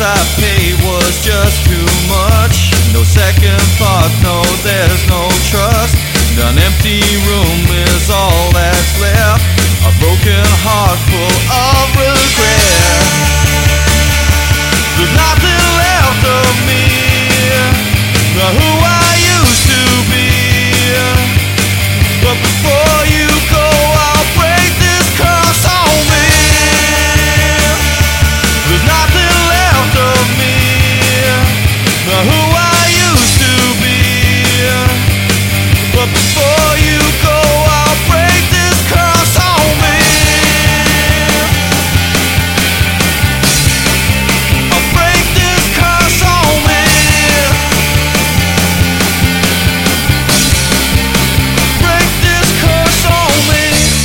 price I paid was just too much. No second thought, no, there's no trust. An empty room is all that's left. A broken heart full of regret. There's nothing left of me, who I used to be. But before you go, I'll break this curse on me. There's nothing left of me, who I used to be. But before you go, I'll break this curse on me. I'll break this curse on me. Break this curse on me.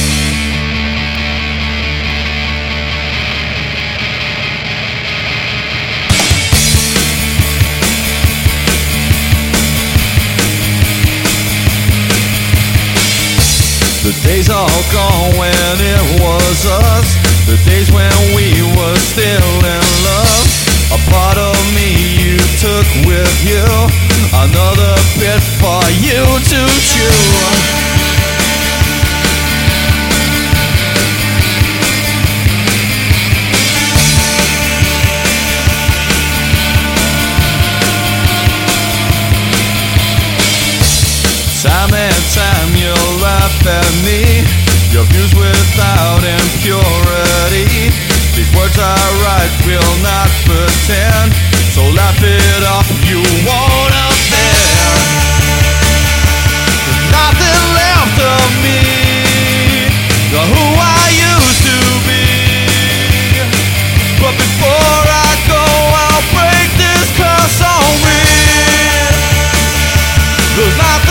The days are gone when it was us. The days when we were still in love. A part of me you took with you. Another bit for you to chew. Time and time you laugh at me. Your views without impurity. These words I write will not pretend. So laugh it off, you won't offend. There's nothing left of me, who I used to be. But before I go, I'll break this curse on me. There's nothing